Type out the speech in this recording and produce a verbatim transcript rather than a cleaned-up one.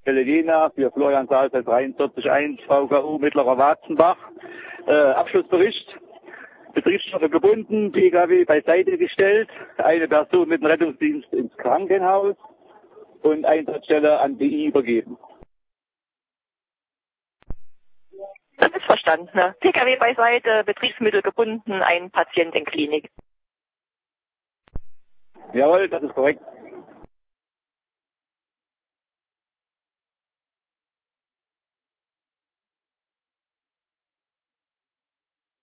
Stelle Jena für Florian Saalfeld dreiundvierzig eins V K U Mittlerer Watzenbach. Äh, Abschlussbericht. Betriebsstoffe gebunden, P K W beiseite gestellt, eine Person mit dem Rettungsdienst ins Krankenhaus und Einsatzstelle an B I übergeben. Das ist verstanden. Ne? P K W beiseite, Betriebsmittel gebunden, ein Patient in Klinik. Jawohl, das ist korrekt.